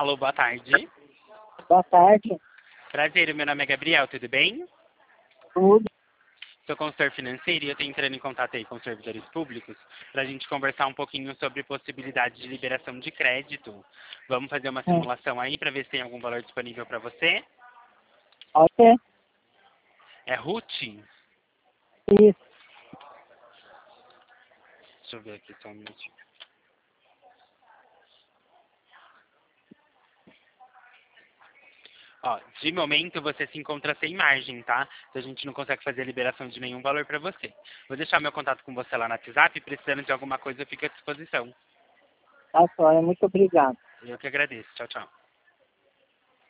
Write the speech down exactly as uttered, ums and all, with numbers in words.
Alô, boa tarde. Boa tarde. Prazer, meu nome é Gabriel, tudo bem? Tudo. Sou consultor financeiro e eu estou entrando em contato aí com os servidores públicos para a gente conversar um pouquinho sobre possibilidade de liberação de crédito. Vamos fazer uma Hum. simulação aí para ver se tem algum valor disponível para você. Ok. É Ruth? Isso. Deixa eu ver aqui só um minutinho. Ó, de momento você se encontra sem margem, tá? Então a gente não consegue fazer a liberação de nenhum valor para você. Vou deixar meu contato com você lá no WhatsApp, precisando de alguma coisa eu fico à disposição. Tá só, muito obrigado. Eu que agradeço. Tchau, tchau.